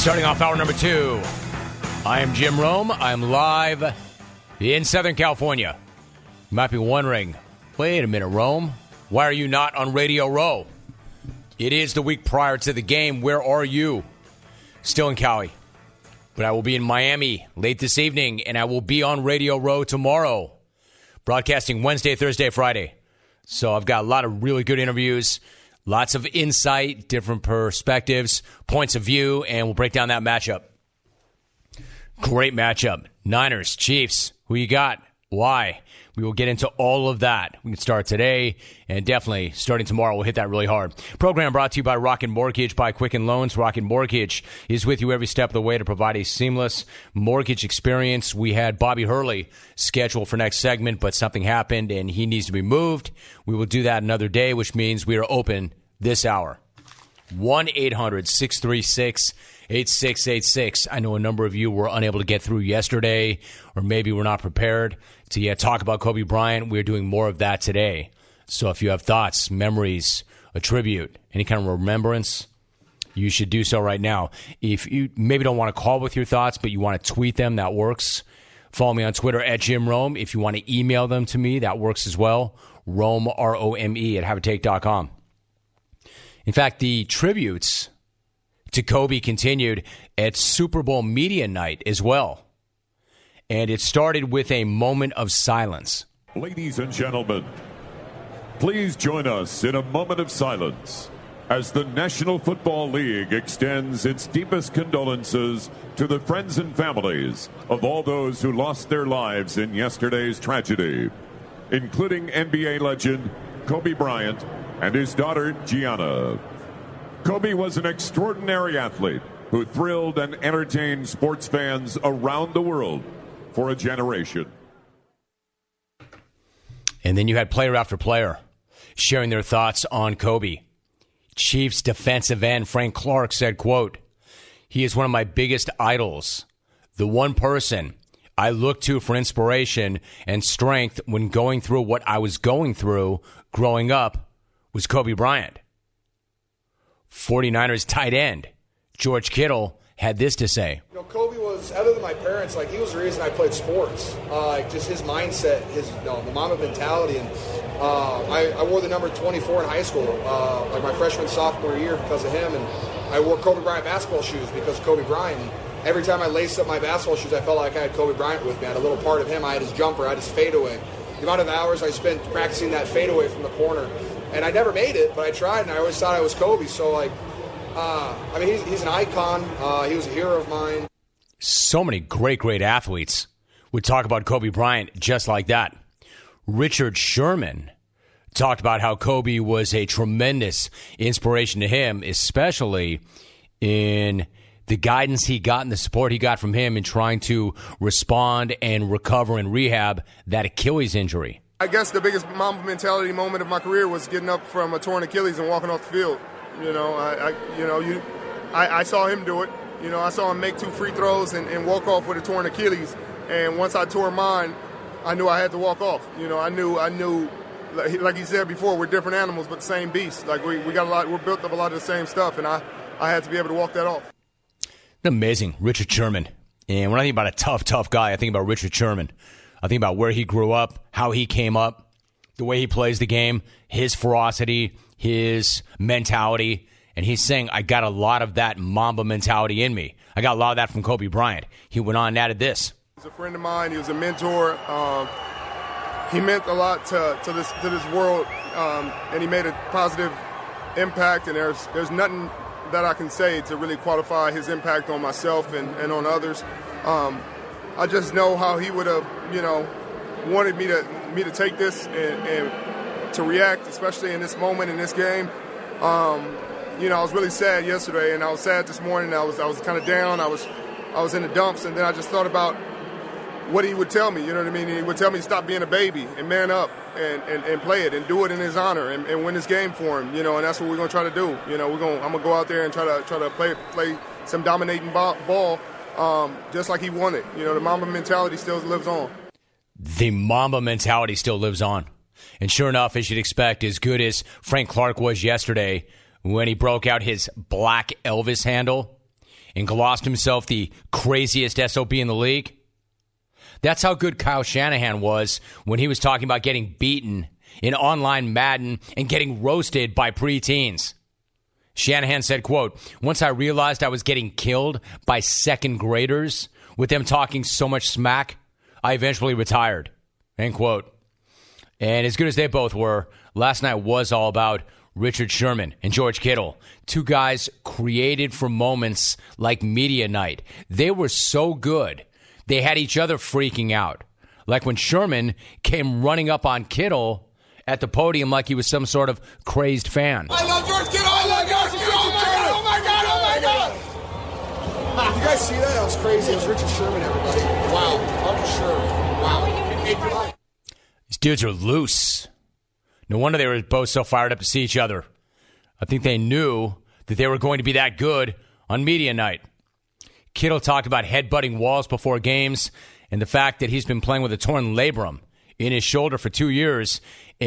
Starting off hour number 2, I am Jim Rome. I'm live in Southern California. You might be wondering, wait a minute, Rome, why are you not on Radio Row? It is the week prior to the game. Where are you? Still in Cali. But I will be in Miami late this evening, and I will be on Radio Row tomorrow, broadcasting Wednesday, Thursday, Friday. So I've got a lot of really good interviews, lots of insight, different perspectives, points of view, and we'll break down that matchup. Great matchup. Niners, Chiefs, who you got? Why? We will get into all of that. We can start today, and definitely starting tomorrow, we'll hit that really hard. Program brought to you by Rocket Mortgage, by Quicken Loans. Rocket Mortgage is with you every step of the way to provide a seamless mortgage experience. We had Bobby Hurley scheduled for next segment, but something happened, and he needs to be moved. We will do that another day, which means we are open this hour. 1-800-636-8686. I know a number of you were unable to get through yesterday, or maybe were not prepared to talk about Kobe Bryant. We're doing more of that today. So if you have thoughts, memories, a tribute, any kind of remembrance, you should do so right now. If you maybe don't want to call with your thoughts, but you want to tweet them, that works. Follow me on Twitter at Jim Rome. If you want to email them to me, that works as well. Rome, R-O-M-E, at haveatake.com. In fact, the tributes to Kobe continued at Super Bowl Media Night as well. And it started with a moment of silence. Ladies and gentlemen, please join us in a moment of silence as the National Football League extends its deepest condolences to the friends and families of all those who lost their lives in yesterday's tragedy, including NBA legend Kobe Bryant and his daughter Gianna. Kobe was an extraordinary athlete who thrilled and entertained sports fans around the world for a generation. And then you had player after player sharing their thoughts on Kobe. Chiefs defensive end Frank Clark said, quote, "He is one of my biggest idols. The one person I look to for inspiration and strength when going through what I was going through growing up was Kobe Bryant." 49ers tight end George Kittle had this to say. You know, Kobe was, other than my parents, he was the reason I played sports. Just his mindset, the Mamba mentality. And I wore the number 24 in high school, my freshman, sophomore year because of him. And I wore Kobe Bryant basketball shoes because of Kobe Bryant. And every time I laced up my basketball shoes, I felt like I had Kobe Bryant with me. I had a little part of him. I had his jumper. I had his fadeaway. The amount of hours I spent practicing that fadeaway from the corner. And I never made it, but I tried, and I always thought I was Kobe. So, he's an icon. He was a hero of mine. So many great athletes would talk about Kobe Bryant just like that. Richard Sherman talked about how Kobe was a tremendous inspiration to him, especially in the guidance he got and the support he got from him in trying to respond and recover and rehab that Achilles injury. I guess the biggest Mamba mentality moment of my career was getting up from a torn Achilles and walking off the field. I saw him do it. I saw him make 2 free throws and walk off with a torn Achilles. And once I tore mine, I knew I had to walk off. I knew. Like you said before, we're different animals, but the same beast. We got a lot. We're built up a lot of the same stuff, and I had to be able to walk that off. Amazing, Richard Sherman. And when I think about a tough guy, I think about Richard Sherman. I think about where he grew up, how he came up, the way he plays the game, his ferocity, his mentality. And he's saying, I got a lot of that Mamba mentality in me. I got a lot of that from Kobe Bryant. He went on and added this. He's a friend of mine. He was a mentor. He meant a lot to this world, and he made a positive impact. And there's nothing that I can say to really qualify his impact on myself and on others. I just know how he would have, wanted me to take this and to react, especially in this moment in this game. I was really sad yesterday, and I was sad this morning. I was kind of down. I was in the dumps, and then I just thought about what he would tell me. You know what I mean? He would tell me to stop being a baby and man up and play it and do it in his honor and win this game for him. And that's what we're gonna try to do. I'm gonna go out there and try to play some dominating ball. Just like he wanted. The Mamba mentality still lives on. The Mamba mentality still lives on. And sure enough, as you'd expect, as good as Frank Clark was yesterday when he broke out his black Elvis handle and glossed himself the craziest SOB in the league? That's how good Kyle Shanahan was when he was talking about getting beaten in online Madden and getting roasted by preteens. Shanahan said, quote, "Once I realized I was getting killed by second graders with them talking so much smack, I eventually retired," end quote. And as good as they both were, last night was all about Richard Sherman and George Kittle, two guys created for moments like media night. They were so good, they had each other freaking out. Like when Sherman came running up on Kittle at the podium like he was some sort of crazed fan. I love George Kittle! I love George Kittle! Oh my God! Oh my God! Oh my God! You guys see that? That was crazy. It was Richard Sherman, everybody. Wow. Uncle Sherman. Wow. These dudes are loose. No wonder they were both so fired up to see each other. I think they knew that they were going to be that good on media night. Kittle talked about headbutting walls before games and the fact that he's been playing with a torn labrum in his shoulder for 2 years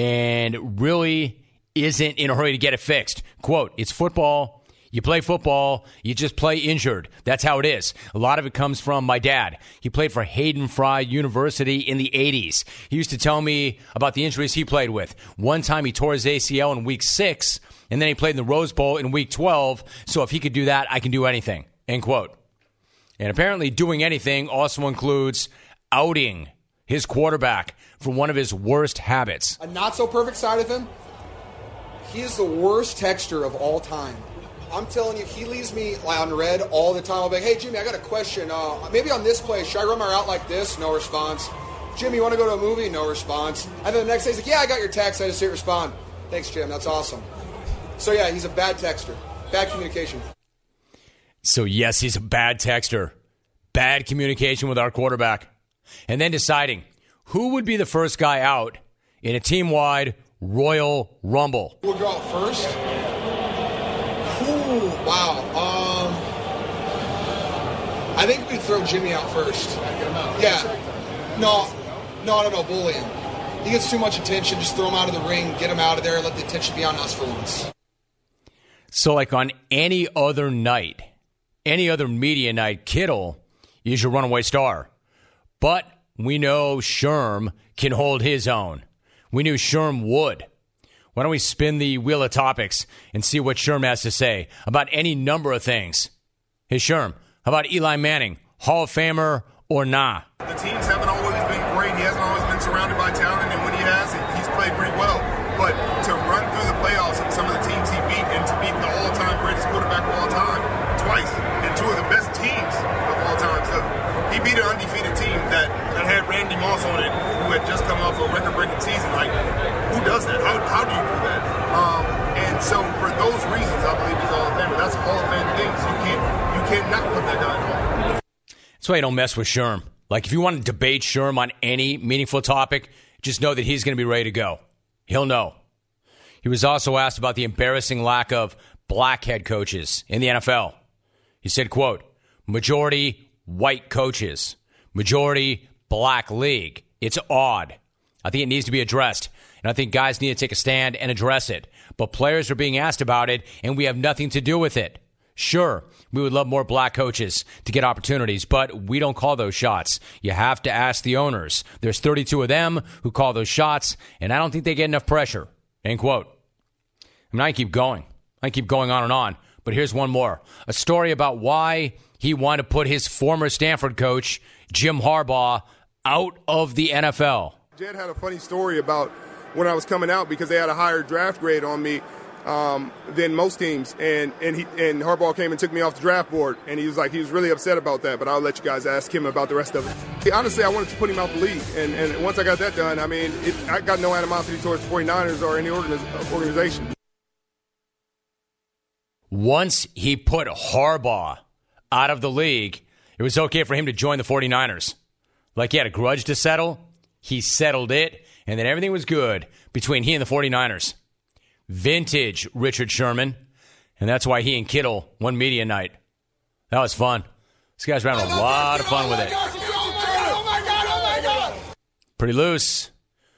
and really isn't in a hurry to get it fixed. Quote, "It's football. You play football. You just play injured. That's how it is." A lot of it comes from my dad. He played for Hayden Fry University in the 80s. He used to tell me about the injuries he played with. One time he tore his ACL in week 6, and then he played in the Rose Bowl in week 12. So if he could do that, I can do anything. End quote. And apparently doing anything also includes outing his quarterback for one of his worst habits. A not-so-perfect side of him, he is the worst texter of all time. I'm telling you, he leaves me on red all the time. I'll be like, "Hey, Jimmy, I got a question. Maybe on this play, should I run my route like this?" No response. "Jimmy, you want to go to a movie?" No response. And then the next day, he's like, "Yeah, I got your text. I just didn't respond." "Thanks, Jim. That's awesome." So, yeah, he's a bad texter. Bad communication. So, yes, he's a bad texter. Bad communication with our quarterback. And then deciding who would be the first guy out in a team-wide Royal Rumble. We'll go out first. Ooh, wow. I think we throw Jimmy out first. Yeah. No, bully him. He gets too much attention. Just throw him out of the ring, get him out of there, let the attention be on us for once. So, like on any other night, any other media night, Kittle is your runaway star. But we know Sherm can hold his own. We knew Sherm would. Why don't we spin the wheel of topics and see what Sherm has to say about any number of things? Hey, Sherm, how about Eli Manning, Hall of Famer or nah? The teams haven't always been great. He hasn't always been surrounded by talent, and when he has, he's played pretty well. But to run through the playoffs and some of the teams he beat, and to beat the all-time greatest quarterback of all time twice, and two of the best teams of all time. So he beat an undefeated team that had Randy Moss on it, who had just come off a record-breaking season. Like, who does that? How do you do that? And so for those reasons, I believe he's Hall of Famer. That's a Hall of Fame thing, so you cannot put that guy in Hall. That's why you don't mess with Sherm. Like, if you want to debate Sherm on any meaningful topic, just know that he's going to be ready to go. He'll know. He was also asked about the embarrassing lack of black head coaches in the NFL. He said, quote, "Majority white coaches, majority black league. It's odd. I think it needs to be addressed, and I think guys need to take a stand and address it. But players are being asked about it, and we have nothing to do with it. Sure, we would love more black coaches to get opportunities, but we don't call those shots. You have to ask the owners. There's 32 of them who call those shots, and I don't think they get enough pressure." End quote. I mean, I keep going. I keep going on and on, but here's one more. A story about why he wanted to put his former Stanford coach, Jim Harbaugh, out of the NFL. Jed had a funny story about when I was coming out because they had a higher draft grade on me than most teams, and Harbaugh came and took me off the draft board, and he was really upset about that. But I'll let you guys ask him about the rest of it. Honestly, I wanted to put him out the league, and once I got that done, I mean, I got no animosity towards the 49ers or any organization. Once he put Harbaugh out of the league, it was okay for him to join the 49ers. Like he had a grudge to settle, he settled it, and then everything was good between he and the 49ers. Vintage Richard Sherman, and that's why he and Kittle won media night. That was fun. These guys were having a lot of fun with it. Oh my God. Pretty loose.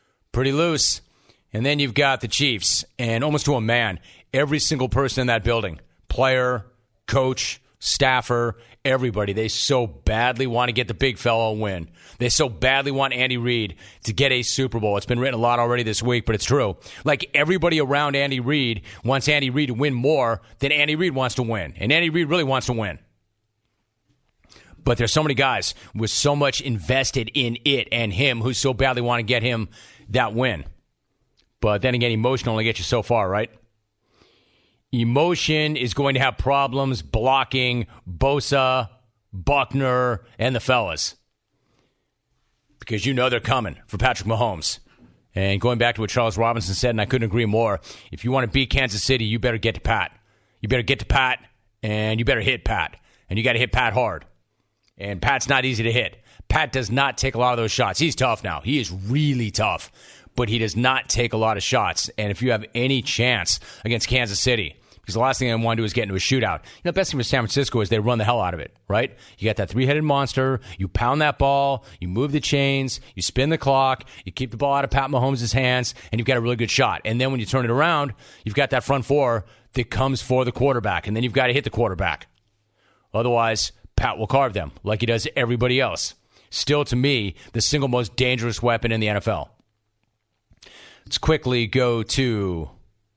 And then you've got the Chiefs, and almost to a man, every single person in that building, player, coach, staffer, everybody. They so badly want to get the big fella a win. They so badly want Andy Reid to get a Super Bowl. It's been written a lot already this week, but it's true. Like, everybody around Andy Reid wants Andy Reid to win more than Andy Reid wants to win. And Andy Reid really wants to win. But there's so many guys with so much invested in it and him who so badly want to get him that win. But then again, emotion only gets you so far, right? Emotion is going to have problems blocking Bosa, Buckner, and the fellas. Because you know they're coming for Patrick Mahomes. And going back to what Charles Robinson said, and I couldn't agree more, if you want to beat Kansas City, you better get to Pat. You better get to Pat, and you better hit Pat. And you got to hit Pat hard. And Pat's not easy to hit. Pat does not take a lot of those shots. He's tough now. He is really tough. But he does not take a lot of shots. And if you have any chance against Kansas City, because the last thing I want to do is get into a shootout. You know, the best thing for San Francisco is they run the hell out of it, right? You got that three-headed monster. You pound that ball. You move the chains. You spin the clock. You keep the ball out of Pat Mahomes' hands, and you've got a really good shot. And then when you turn it around, you've got that front four that comes for the quarterback, and then you've got to hit the quarterback. Otherwise, Pat will carve them like he does everybody else. Still, to me, the single most dangerous weapon in the NFL. Let's quickly go to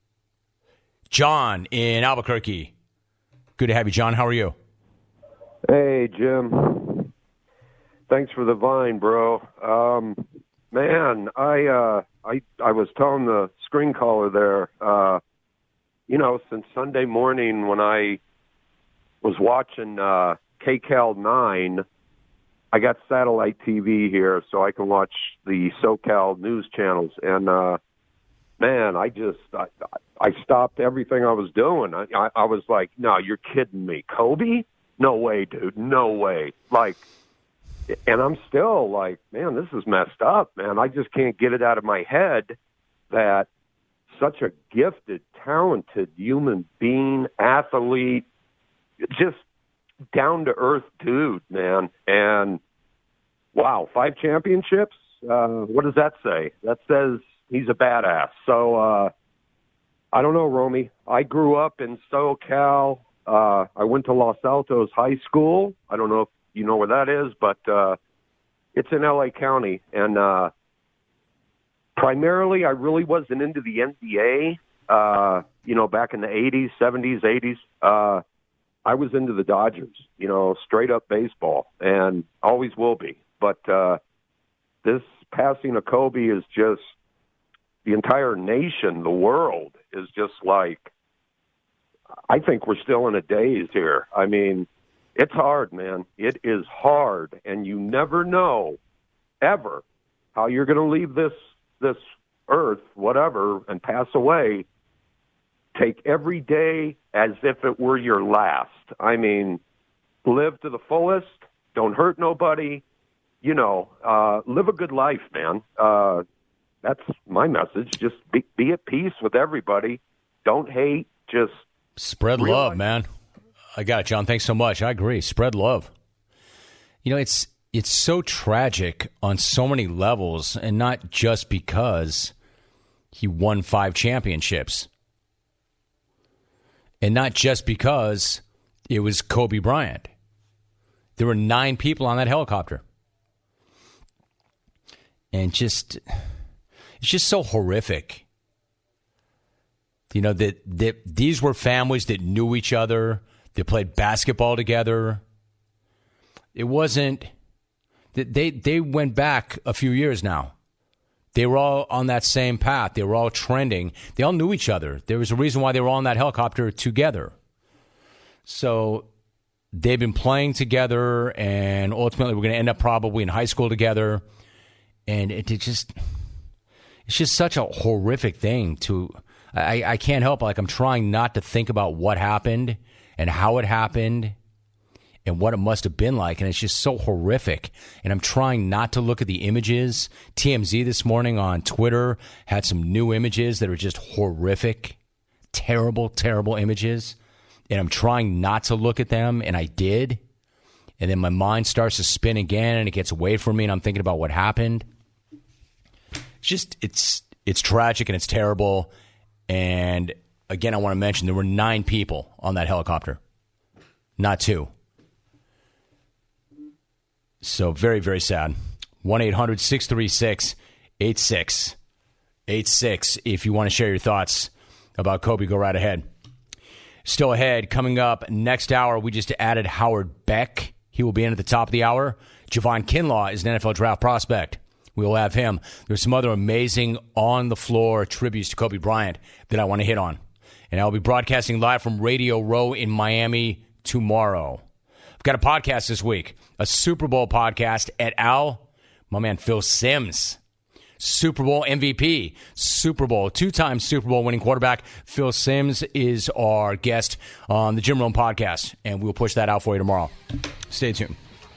John in Albuquerque. Good to have you, John. How are you? Hey, Jim. Thanks for the vine, bro. Man, I was telling the screen caller there, since Sunday morning when I was watching KCAL 9, I got satellite TV here so I can watch the SoCal news channels. And, man, I stopped everything I was doing. I was like, no, you're kidding me. Kobe? No way, dude. No way. Like, and I'm still like, man, this is messed up, man. I just can't get it out of my head that such a gifted, talented human being, athlete, just down-to-earth dude, man. And, wow, 5 championships? What does that say? That says he's a badass. So, I don't know, Romy. I grew up in SoCal. I went to Los Altos High School. I don't know if you know where that is, but it's in L.A. County. And primarily, I really wasn't into the NBA, back in the 80s, 70s, 80s. I was into the Dodgers, straight up baseball, and always will be. But this passing of Kobe is just, the entire nation, the world, is just like, I think we're still in a daze here. I mean, it's hard, man. It is hard, and you never know, ever, how you're going to leave this earth, whatever, and pass away. Take every day as if it were your last. I mean, live to the fullest. Don't hurt nobody. Live a good life, man. That's my message. Just be at peace with everybody. Don't hate. Just spread love, man. I got it, John. Thanks so much. I agree. Spread love. It's so tragic on so many levels, and not just because he won 5 championships. And not just because it was Kobe Bryant. There were 9 people on that helicopter. And it's just so horrific. That these were families that knew each other, that played basketball together. It wasn't, they went back a few years now. They were all on that same path. They were all trending. They all knew each other. There was a reason why they were all on that helicopter together. So they've been playing together, and ultimately we're going to end up probably in high school together. And it's just such a horrific thing to, I can't help it. Like, I'm trying not to think about what happened and how it happened and what it must have been like. And it's just so horrific. And I'm trying not to look at the images. TMZ this morning on Twitter had some new images that are just horrific, terrible, terrible images. And I'm trying not to look at them, and I did. And then my mind starts to spin again, and it gets away from me, and I'm thinking about what happened. It's tragic, and it's terrible. And again, I want to mention there were 9 people on that helicopter. not 2. So very, very sad. 1-800-636-8686. If you want to share your thoughts about Kobe, go right ahead. Still ahead, coming up next hour, we just added Howard Beck. He will be in at the top of the hour. Javon Kinlaw is an NFL draft prospect. We will have him. There's some other amazing on-the-floor tributes to Kobe Bryant that I want to hit on. And I'll be broadcasting live from Radio Row in Miami tomorrow. I've got a podcast this week, a Super Bowl podcast at Al, my man Phil Simms. Super Bowl MVP, Super Bowl, 2-time Super Bowl winning quarterback. Phil Simms is our guest on the Jim Rome podcast, and we'll push that out for you tomorrow. Stay tuned.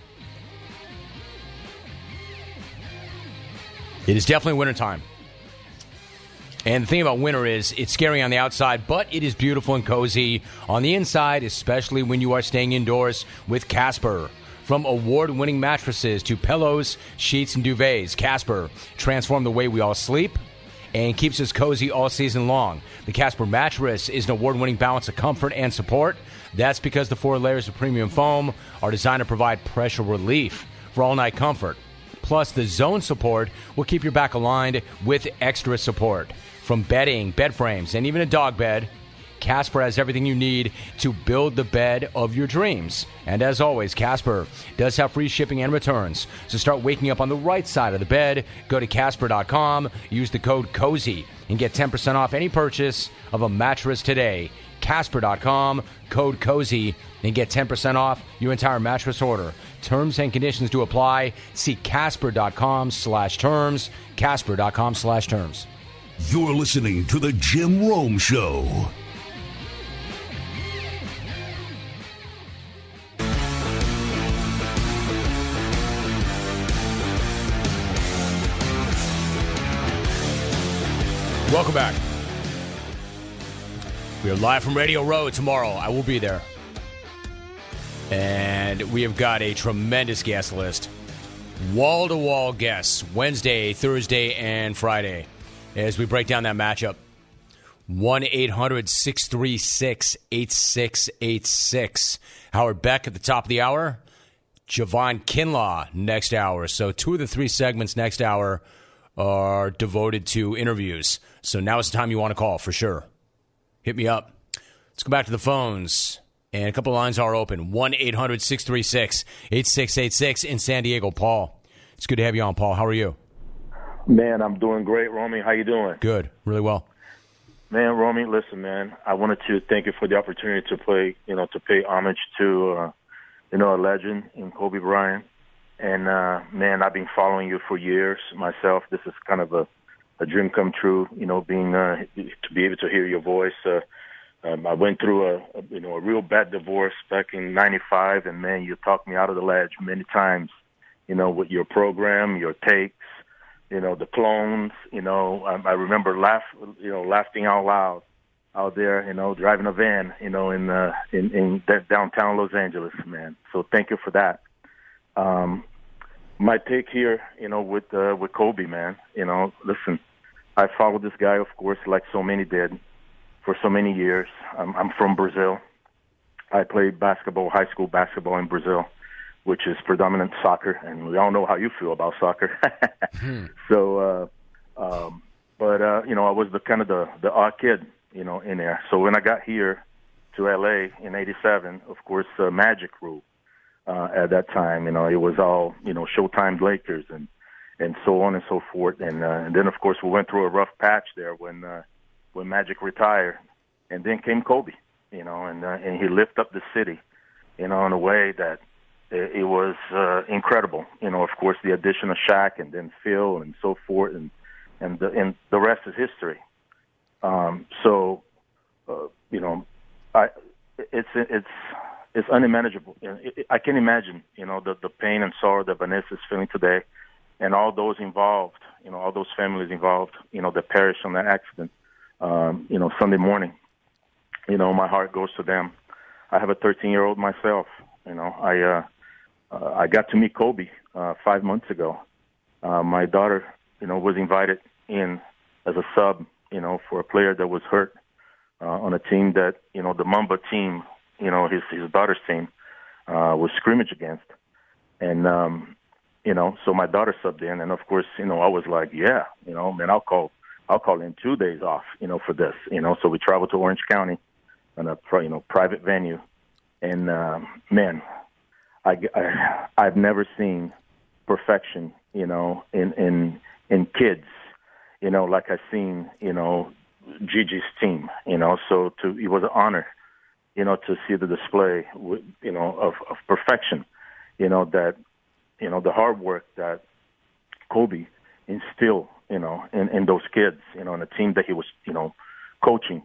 It is definitely wintertime. And the thing about winter is it's scary on the outside, but it is beautiful and cozy on the inside, especially when you are staying indoors with Casper. From award-winning mattresses to pillows, sheets, and duvets, Casper transformed the way we all sleep and keeps us cozy all season long. The Casper mattress is an award-winning balance of comfort and support. That's because the 4 layers of premium foam are designed to provide pressure relief for all-night comfort. Plus, the zone support will keep your back aligned with extra support. From bedding, bed frames, and even a dog bed, Casper has everything you need to build the bed of your dreams. And as always, Casper does have free shipping and returns. So start waking up on the right side of the bed. Go to Casper.com, use the code COZY, and get 10% off any purchase of a mattress today. Casper.com, code COZY, and get 10% off your entire mattress order. Terms and conditions do apply. See Casper.com/terms. Casper.com/terms. You're listening to The Jim Rome Show. Welcome back. We are live from Radio Row tomorrow. I will be there. And we have got a tremendous guest list. Wall-to-wall guests, Wednesday, Thursday, and Friday, as we break down that matchup. 1-800-636-8686. Howard Beck at the top of the hour. Javon Kinlaw next hour. So 2 of the 3 segments next hour are devoted to interviews. So now is the time you want to call, for sure. Hit me up. Let's go back to the phones. And a couple of lines are open. 1-800-636-8686 in San Diego. Paul, it's good to have you on, Paul. How are you? Man, I'm doing great, Romy. How you doing? Good. Really well. Man, Romy, listen, man. I wanted to thank you for the opportunity to play, to pay homage to, a legend in Kobe Bryant. And, man, I've been following you for years myself. This is kind of a dream come true, being to be able to hear your voice. I went through a real bad divorce back in '95, and, man, you talked me out of the ledge many times, with your program, your takes, the clones. I remember laughing out loud out there, driving a van, in downtown Los Angeles, man. So thank you for that. My take here, with Kobe, man, listen, I followed this guy, of course, like so many did, for so many years. I'm from Brazil. I played basketball, high school basketball in Brazil, which is predominant soccer, and we all know how you feel about soccer. So, I was the odd kid, in there. So when I got here to L.A. in '87, of course, Magic ruled. At that time, it was all, Showtime Lakers and so on and so forth. And then, of course, we went through a rough patch there when Magic retired. And then came Kobe, and he lifted up the city, in a way that it was incredible. Of course, the addition of Shaq and then Phil and so forth, and the rest is history. It's unimaginable. I can imagine, the pain and sorrow that Vanessa is feeling today, and all those involved, all those families involved, that perished on that accident, Sunday morning. My heart goes to them. I have a 13-year-old myself. I got to meet Kobe 5 months ago. My daughter, was invited in as a sub, for a player that was hurt on a team that, the Mamba team his daughter's team was scrimmage against. And, so my daughter subbed in, and of course, I was like, yeah, man, I'll call in 2 days off, for this, so we traveled to Orange County on a, private venue. And, man, I've never seen perfection, in kids, like I've seen, Gigi's team, so it was an honor, to see the display, of perfection, that, the hard work that Kobe instilled, in those kids, in a team that he was, coaching,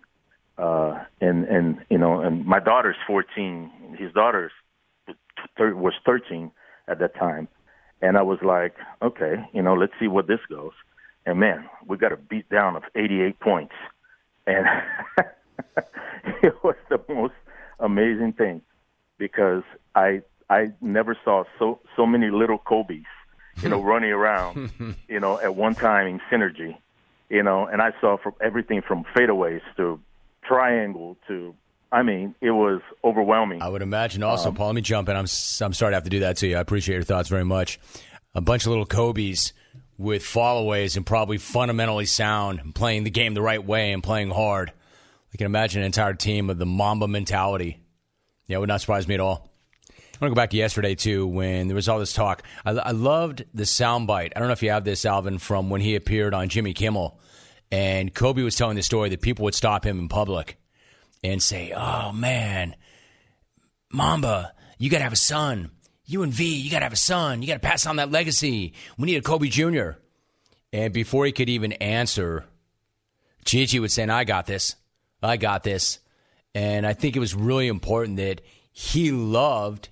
and my daughter's 14, his daughter's was 13 at that time. And I was like, okay, let's see what this goes. And, man, we got a beat down of 88 points. And it was the most amazing thing because I never saw so many little Kobes, running around, at one time in synergy, and I saw from everything from fadeaways to triangle to, it was overwhelming. I would imagine also, Paul, let me jump in. I'm sorry to have to do that to you. I appreciate your thoughts very much. A bunch of little Kobes with fallaways and probably fundamentally sound, playing the game the right way and playing hard. I can imagine an entire team of the Mamba mentality. Yeah, it would not surprise me at all. I want to go back to yesterday, too, when there was all this talk. I loved the soundbite. I don't know if you have this, Alvin, from when he appeared on Jimmy Kimmel. And Kobe was telling the story that people would stop him in public and say, oh, man, Mamba, you got to have a son. You and V, you got to have a son. You got to pass on that legacy. We need a Kobe Jr. And before he could even answer, Gigi would say, I got this. I got this. And I think it was really important that he loved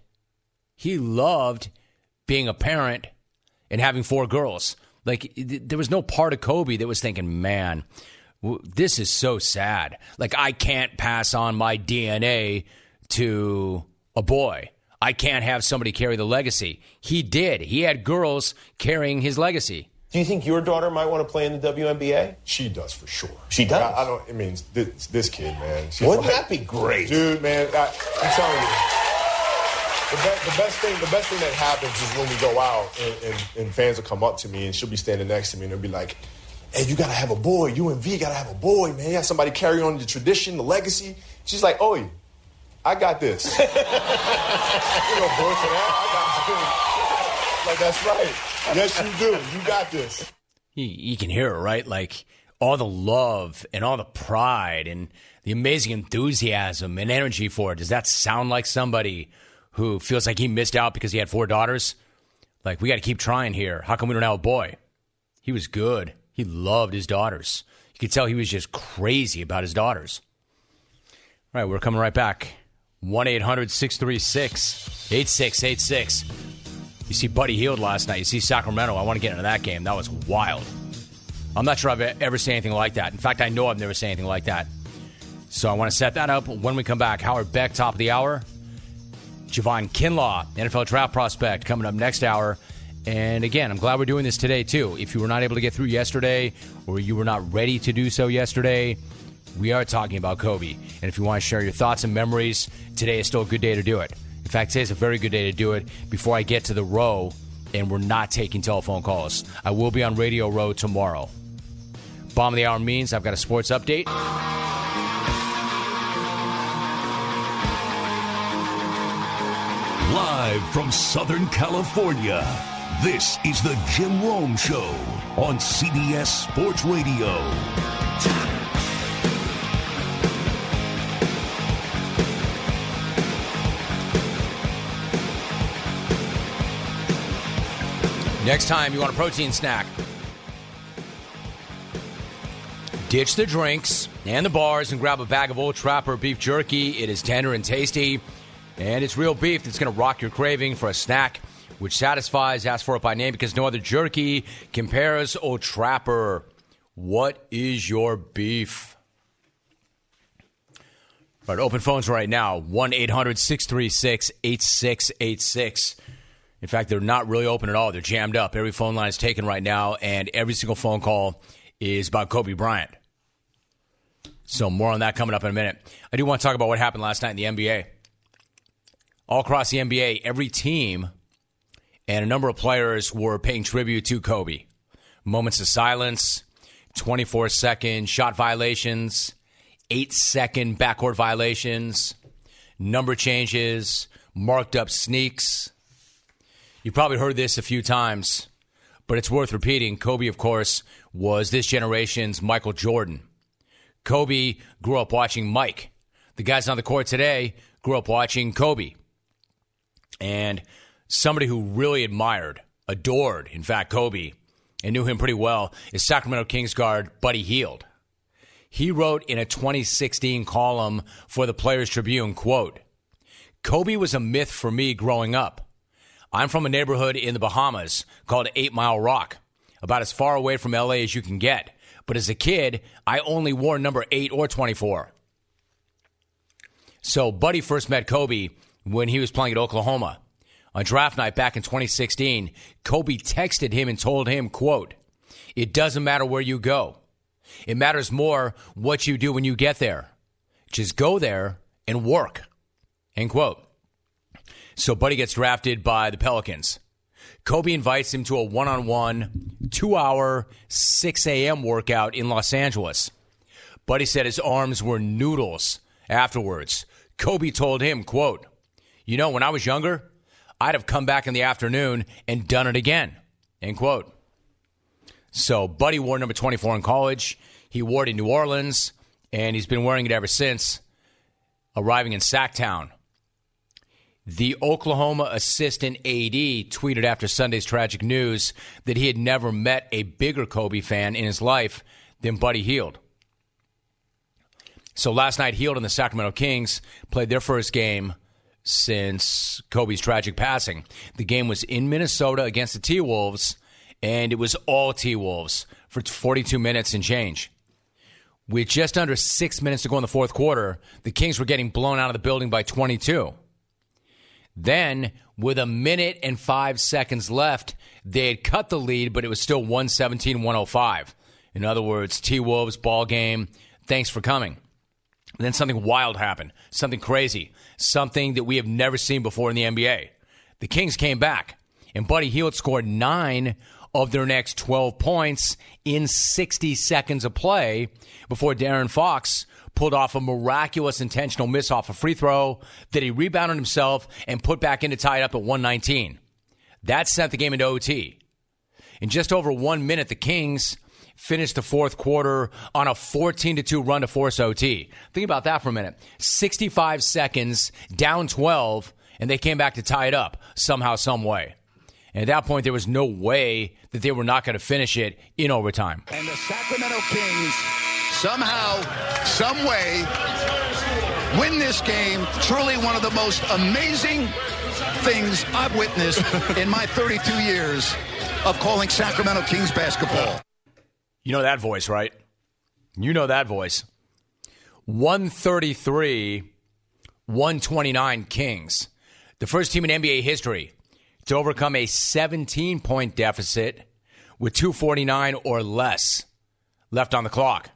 being a parent and having 4 girls. Like, there was no part of Kobe that was thinking, man, this is so sad. Like, I can't pass on my DNA to a boy. I can't have somebody carry the legacy. He did. He had girls carrying his legacy. Do you think your daughter might want to play in the WNBA? She does, for sure. She does? I don't, this kid, man. Wouldn't that be great? Dude, man, I'm telling you. The best thing that happens is when we go out and fans will come up to me and she'll be standing next to me and they'll be like, hey, you got to have a boy. You and V got to have a boy, man. You got somebody carry on the tradition, the legacy. She's like, oh, I got this. You know, boy, for that, I got you. Like, that's right. Yes, you do. You got this. You can hear it, right? Like, all the love and all the pride and the amazing enthusiasm and energy for it. Does that sound like somebody who feels like he missed out because he had 4 daughters? Like, we got to keep trying here. How come we don't have a boy? He was good. He loved his daughters. You could tell he was just crazy about his daughters. All right, we're coming right back. 1-800-636-8686. You see Buddy Hield last night. You see Sacramento. I want to get into that game. That was wild. I'm not sure I've ever seen anything like that. In fact, I know I've never seen anything like that. So I want to set that up when we come back. Howard Beck, top of the hour. Javon Kinlaw, NFL draft prospect, coming up next hour. And again, I'm glad we're doing this today, too. If you were not able to get through yesterday or you were not ready to do so yesterday, we are talking about Kobe. And if you want to share your thoughts and memories, today is still a good day to do it. In fact, today is a very good day to do it before I get to the row and we're not taking telephone calls. I will be on Radio Row tomorrow. Bottom of the hour means I've got a sports update. Live from Southern California, this is the Jim Rome Show on CBS Sports Radio. Next time you want a protein snack, ditch the drinks and the bars and grab a bag of Old Trapper beef jerky. It is tender and tasty, and it's real beef that's going to rock your craving for a snack which satisfies. Ask for it by name because no other jerky compares. Old Trapper, what is your beef? All right, open phones right now, 1-800-636-8686. In fact, they're not really open at all. They're jammed up. Every phone line is taken right now, and every single phone call is about Kobe Bryant. So more on that coming up in a minute. I do want to talk about what happened last night in the NBA. all across the NBA, every team and a number of players were paying tribute to Kobe. Moments of silence, 24-second shot violations, 8-second backcourt violations, number changes, marked up sneaks. You've probably heard this a few times, but it's worth repeating. Kobe, of course, was this generation's Michael Jordan. Kobe grew up watching Mike. The guys on the court today grew up watching Kobe. And somebody who really adored, in fact, Kobe, and knew him pretty well, is Sacramento Kings guard Buddy Hield. He wrote in a 2016 column for the Players Tribune, quote, "Kobe was a myth for me growing up. I'm from a neighborhood in the Bahamas called 8 Mile Rock, about as far away from LA as you can get. But as a kid, I only wore number 8 or 24. So Buddy first met Kobe when he was playing at Oklahoma. On draft night back in 2016, Kobe texted him and told him, quote, "It doesn't matter where you go. It matters more what you do when you get there. Just go there and work," end quote. So Buddy gets drafted by the Pelicans. Kobe invites him to a one-on-one, 2-hour, 6 a.m. workout in Los Angeles. Buddy said his arms were noodles afterwards. Kobe told him, quote, "You know, when I was younger, I'd have come back in the afternoon and done it again," end quote. So Buddy wore number 24 in college. He wore it in New Orleans, and he's been wearing it ever since, arriving in Sacktown. The Oklahoma assistant AD tweeted after Sunday's tragic news that he had never met a bigger Kobe fan in his life than Buddy Hield. So last night, Hield and the Sacramento Kings played their first game since Kobe's tragic passing. The game was in Minnesota against the T-Wolves, and it was all T-Wolves for 42 minutes and change. With just under 6 minutes to go in the fourth quarter, the Kings were getting blown out of the building by 22. Then, with 1 minute and 5 seconds left, they had cut the lead, but it was still 117-105. In other words, T-Wolves ball game, thanks for coming. And then something wild happened, something crazy, something that we have never seen before in the NBA. The Kings came back, and Buddy Hield scored 9 of their next 12 points in 60 seconds of play before De'Aaron Fox pulled off a miraculous intentional miss off a free throw that he rebounded himself and put back in to tie it up at 119. That sent the game into OT. In just over 1 minute, the Kings finished the fourth quarter on a 14-2 run to force OT. Think about that for a minute. 65 seconds, down 12, and they came back to tie it up somehow, some way. And at that point, there was no way that they were not going to finish it in overtime. And the Sacramento Kings somehow, some way, win this game. Truly one of the most amazing things I've witnessed in my 32 years of calling Sacramento Kings basketball. You know that voice, right? You know that voice. 133-129 Kings. The first team in NBA history to overcome a 17-point deficit with 2:49 or less left on the clock.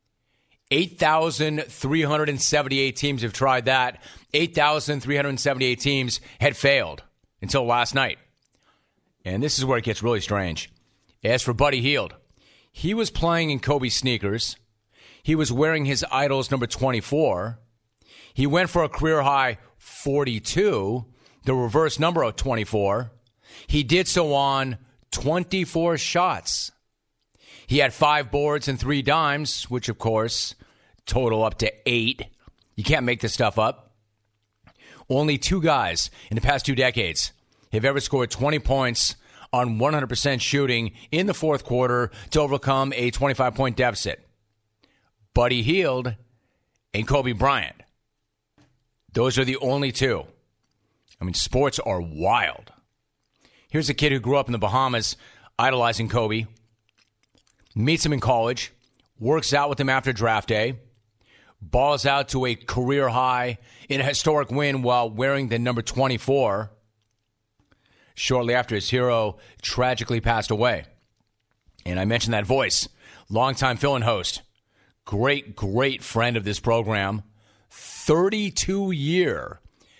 8,378 teams have tried that. 8,378 teams had failed until last night. And this is where it gets really strange. As for Buddy Hield, he was playing in Kobe sneakers. He was wearing his idol's number 24. He went for a career-high 42, the reverse number of 24. He did so on 24 shots. He had 5 boards and 3 dimes, which, of course, total up to 8. You can't make this stuff up. Only 2 guys in the past 2 decades have ever scored 20 points on 100% shooting in the fourth quarter to overcome a 25-point deficit. Buddy Hield and Kobe Bryant. Those are the only 2. I mean, sports are wild. Here's a kid who grew up in the Bahamas idolizing Kobe, meets him in college, works out with him after draft day, balls out to a career high in a historic win while wearing the number 24 shortly after his hero tragically passed away. And I mentioned that voice, longtime fill-in host, great friend of this program, 32-year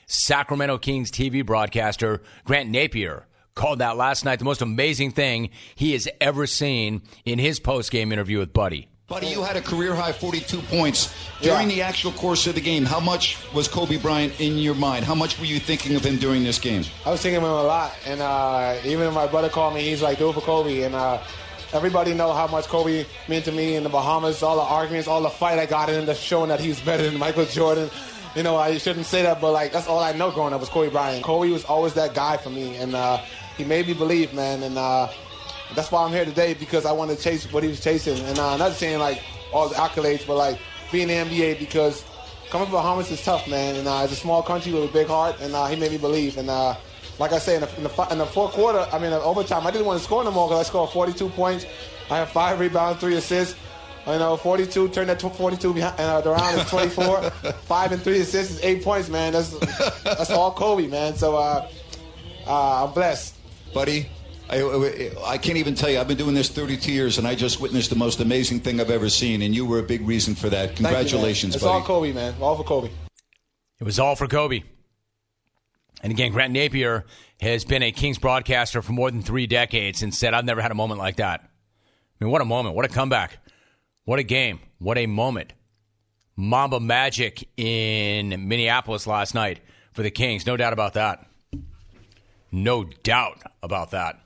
Sacramento Kings TV broadcaster Grant Napier called that last night the most amazing thing he has ever seen in his post-game interview with Buddy. Buddy, you had a career-high 42 points. During the actual course of the game, how much was Kobe Bryant in your mind? How much were you thinking of him during this game? I was thinking of him a lot, and even when my brother called me, he's like, do it for Kobe, and everybody know how much Kobe meant to me in the Bahamas, all the arguments, all the fight I got in, the showing that he was better than Michael Jordan. You know, I shouldn't say that, but, like, that's all I know growing up was Kobe Bryant. Kobe was always that guy for me, and he made me believe, man, and that's why I'm here today, because I want to chase what he was chasing. And not saying, like, all the accolades, but, like, being in the NBA, because coming from Bahamas is tough, man. And it's a small country with a big heart, and he made me believe. And like I say, in the fourth quarter, overtime, I didn't want to score no more because I scored 42 points. I have 5 rebounds, 3 assists. 42, turn that 42 behind, around is 24. 5 and 3 assists is 8 points, man. That's all Kobe, man. So I'm blessed. Buddy, I can't even tell you. I've been doing this 32 years, and I just witnessed the most amazing thing I've ever seen, and you were a big reason for that. Congratulations, buddy. It's all Kobe, man. All for Kobe. It was all for Kobe. And again, Grant Napier has been a Kings broadcaster for more than 3 decades and said, I've never had a moment like that. I mean, what a moment. What a comeback. What a game. What a moment. Mamba magic in Minneapolis last night for the Kings. No doubt about that. No doubt about that.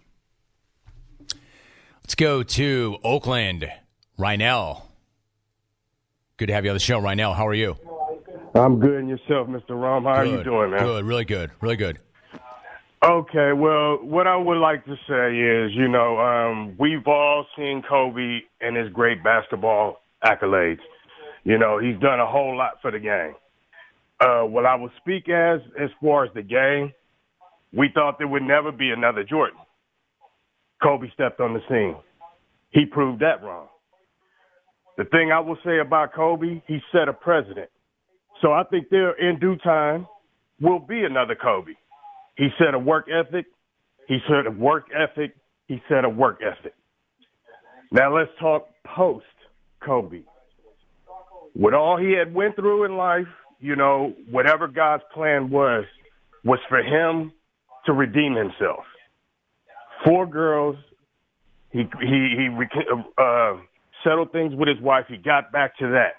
Let's go to Oakland. Rhinell. Good to have you on the show, Rhinell. How are you? I'm good. And yourself, Mr. Rom? How are you doing, man? Good. Really good. Really good. Okay, well, what I would like to say is, we've all seen Kobe and his great basketball accolades. He's done a whole lot for the game. What I will speak as far as the game, we thought there would never be another Jordan. Kobe stepped on the scene. He proved that wrong. The thing I will say about Kobe, he set a precedent. So I think there, in due time, will be another Kobe. He set a work ethic. He set a work ethic. He set a work ethic. Now let's talk post-Kobe. With all he had went through in life, whatever God's plan was for him to redeem himself. 4 girls. He settled things with his wife. He got back to that.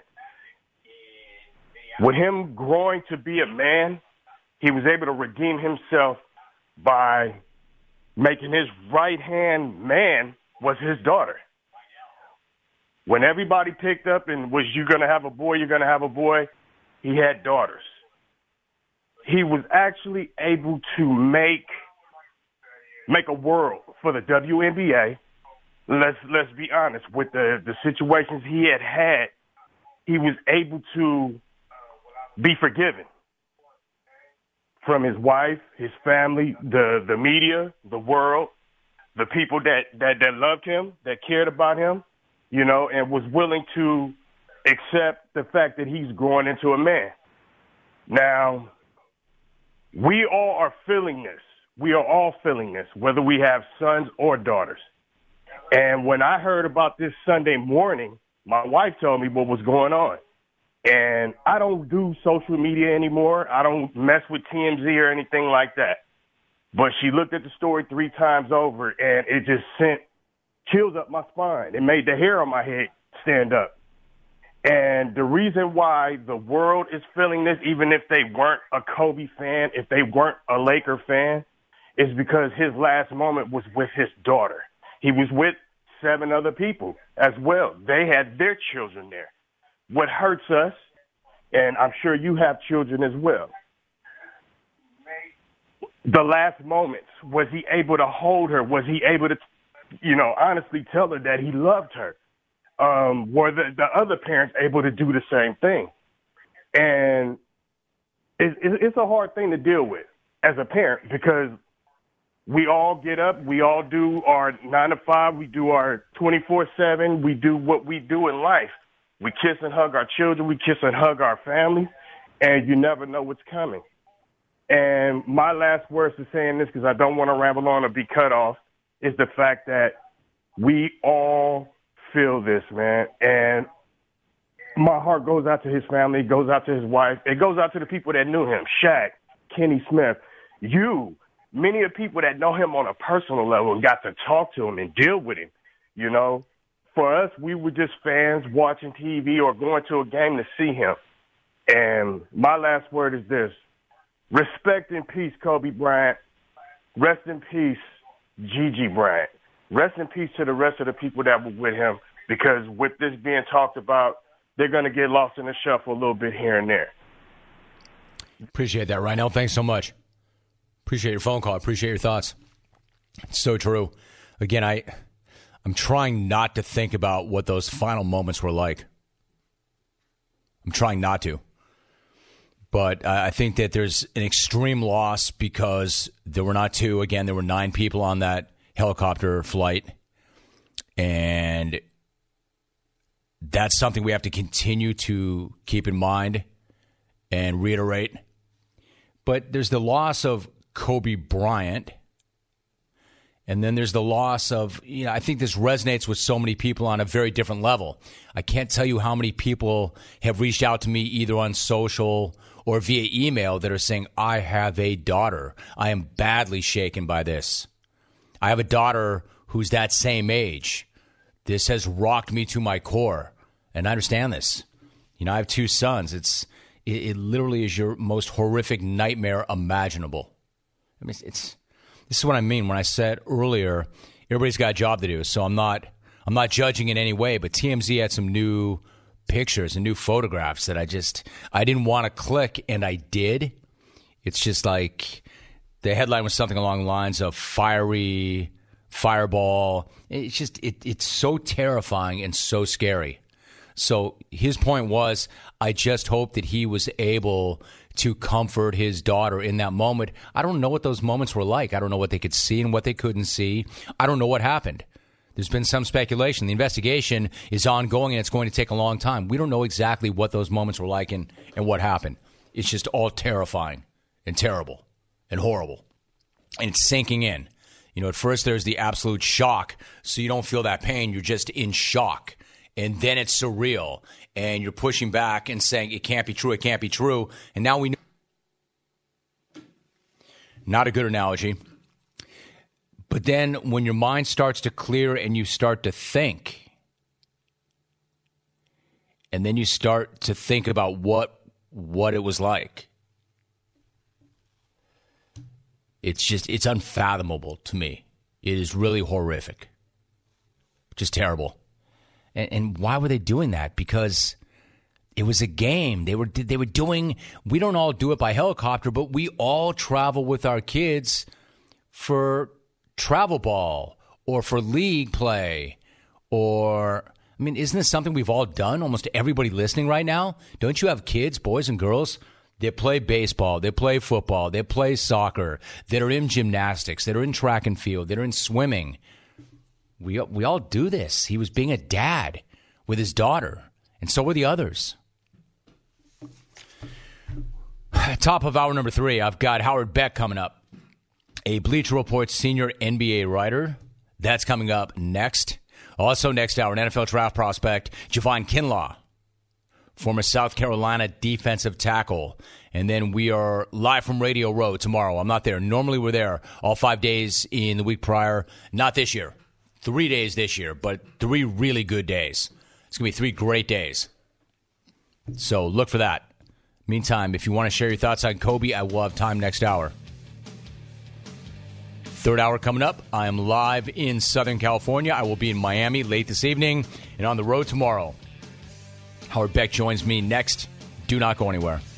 With him growing to be a man, he was able to redeem himself by making his right-hand man was his daughter. When everybody picked up and was, you're going to have a boy, you're going to have a boy, he had daughters. He was actually able to make a world for the WNBA. Let's be honest, with the situations he had, he was able to be forgiven from his wife, his family, the media, the world, the people that loved him, that cared about him, and was willing to accept the fact that he's growing into a man. Now, we all are feeling this. We are all feeling this, whether we have sons or daughters. And when I heard about this Sunday morning, my wife told me what was going on. And I don't do social media anymore. I don't mess with TMZ or anything like that. But she looked at the story 3 times over, and it just sent chills up my spine. It made the hair on my head stand up. And the reason why the world is feeling this, even if they weren't a Kobe fan, if they weren't a Laker fan, is because his last moment was with his daughter. He was with 7 other people as well. They had their children there. What hurts us, and I'm sure you have children as well, the last moments, was he able to hold her? Was he able to, honestly tell her that he loved her? Were the other parents able to do the same thing? And it's a hard thing to deal with as a parent, because we all get up, we all do our 9 to 5, we do our 24/7, we do what we do in life. We kiss and hug our children, we kiss and hug our family, and you never know what's coming. And my last words to saying this, because I don't want to ramble on or be cut off, is the fact that we all feel this, man. And my heart goes out to his family, it goes out to his wife, it goes out to the people that knew him, Shaq, Kenny Smith, many of the people that know him on a personal level and got to talk to him and deal with him, you know. For us, we were just fans watching TV or going to a game to see him. And my last word is this. Respect and peace, Kobe Bryant. Rest in peace, Gigi Bryant. Rest in peace to the rest of the people that were with him, because with this being talked about, they're going to get lost in the shuffle a little bit here and there. Appreciate that, Rhinell. Thanks so much. Appreciate your phone call. Appreciate your thoughts. It's so true. Again, I'm trying not to think about what those final moments were like. I'm trying not to. But I think that there's an extreme loss because there were not two. Again, there were 9 people on that helicopter flight. And that's something we have to continue to keep in mind and reiterate. But there's the loss of Kobe Bryant. And then there's the loss of, I think this resonates with so many people on a very different level. I can't tell you how many people have reached out to me either on social or via email that are saying, I have a daughter. I am badly shaken by this. I have a daughter who's that same age. This has rocked me to my core. And I understand this. I have 2 sons. It literally is your most horrific nightmare imaginable. I mean, this is what I mean when I said earlier, everybody's got a job to do. So I'm not judging in any way, but TMZ had some new pictures and new photographs that I didn't want to click, and I did. It's just like the headline was something along the lines of fiery fireball. It's just it's so terrifying and so scary. So his point was, I just hope that he was able to comfort his daughter in that moment. I don't know what those moments were like. I don't know what they could see and what they couldn't see. I don't know what happened. There's been some speculation. The investigation is ongoing, and it's going to take a long time. We don't know exactly what those moments were like and what happened. It's just all terrifying and terrible and horrible. And it's sinking in. At first there's the absolute shock, so you don't feel that pain. You're just in shock. And then it's surreal, and you're pushing back and saying, it can't be true, it can't be true. And now we know. Not a good analogy. But then when your mind starts to clear and you start to think, and then you start to think about what it was like, it's unfathomable to me. It is really horrific. Just terrible. And why were they doing that? Because it was a game. They were doing. We don't all do it by helicopter, but we all travel with our kids for travel ball or for league play, or isn't this something we've all done? Almost everybody listening right now. Don't you have kids, boys and girls, that play baseball, they play football, they play soccer, that are in gymnastics, that are in track and field, that are in swimming? We all do this. He was being a dad with his daughter, and so were the others. Top of hour number 3, I've got Howard Beck coming up, a Bleacher Report senior NBA writer. That's coming up next. Also next hour, an NFL draft prospect, Javon Kinlaw, former South Carolina defensive tackle. And then we are live from Radio Row tomorrow. I'm not there. Normally we're there all 5 days in the week prior. Not this year. 3 days this year, but 3 really good days. It's going to be 3 great days. So look for that. Meantime, if you want to share your thoughts on Kobe, I will have time next hour. 3rd hour coming up. I am live in Southern California. I will be in Miami late this evening and on the road tomorrow. Howard Beck joins me next. Do not go anywhere.